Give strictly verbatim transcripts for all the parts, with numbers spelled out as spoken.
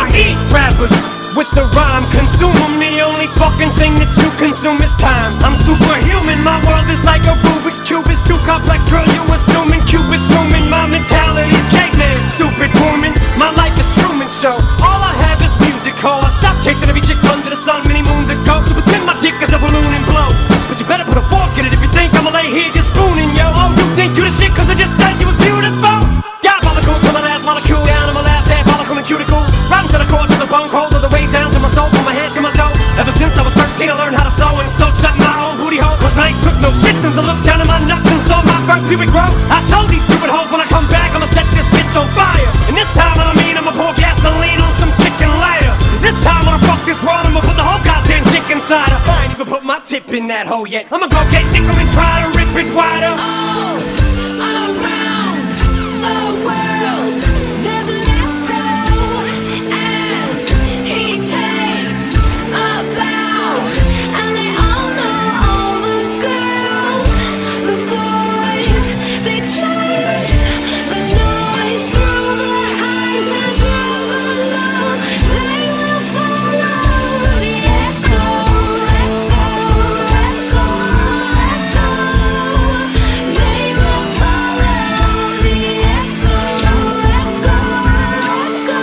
I eat rappers with the rhyme, consume them. The only fucking thing that you consume is time. I'm superhuman, my world is like a Rubik's Cube. It's too complex, girl, you assuming Cupid's looming. My mentality's caveman, stupid woman. My life is Truman Show, all I have is music. Oh, I stopped chasing every chick under the sun many moons ago. So pretend my dick is a balloon and blow, but you better put a fork in it if you think I'ma lay here just spooning, yo. Oh, you think you the shit cause I just said you was beautiful? Diabolical to my last molecule, down to my last half follicle and cuticle. Rotten to the core, to the bone, cold all the way down to my soul, from my head to my toe. Ever since I was thirteen, I learned how to sew, and so shut my own booty hole. Cause I ain't took no shit since I looked down at my nuts and saw my first pubic grow. I told these stupid hoes when I come back, I'ma set this bitch on fire. And this time I don't mean I'ma pour gasoline on some chicken later. Cause this time when I fuck this world, I'ma put the whole goddamn dick inside her. I ain't even put my tip in that hole yet. I'ma go get nickel and try to rip it wider. All around the world, there's an echo as he takes a bow, and they all know all the girls, the boys, they chase the noise through the highs and through the lows. They will follow the echo, echo, echo, echo. They will follow the echo, echo, echo.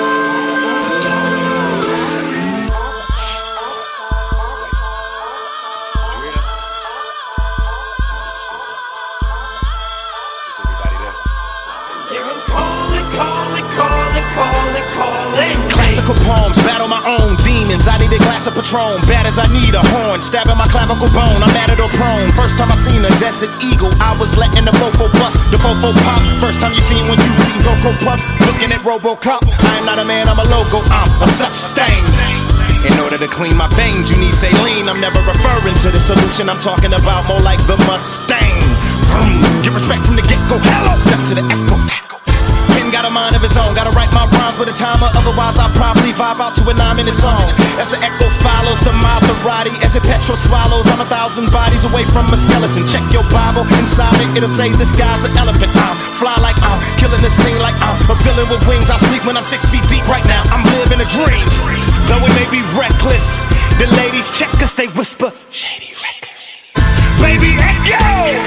Is everybody there? Hear 'em calling, calling, calling, calling, calling. Classical poems, battle my own demons. I need a glass of Patron, bad as I need a horn. Stabbing my clavicle bone, I'm at it or prone. First time I seen a desert eagle, I was letting the fofo bust, the fofo pop. First time you seen when you was eating Cocoa Puffs, looking at Robocop. I am not a man, I'm a logo, I'm a such thing. In order to clean my veins, you need saline. I'm never referring to the solution, I'm talking about more like the Mustang. Vroom. Get respect from the get-go, hello, step to the echo. Pen got a mind of his own, gotta write my rhymes with a timer, otherwise I'll probably vibe out to a nine-minute song. As the echo follows the Maserati, as it petrol swallows, I'm a thousand bodies away from a skeleton. Check your Bible, inside it, it'll say this guy's an elephant. I'm fly like I'm killing the scene like I'm a villain with wings. I sleep when I'm six feet deep right now, I'm living a dream. Though it may be reckless, the ladies check us, they whisper, Shady Records. Baby, echo!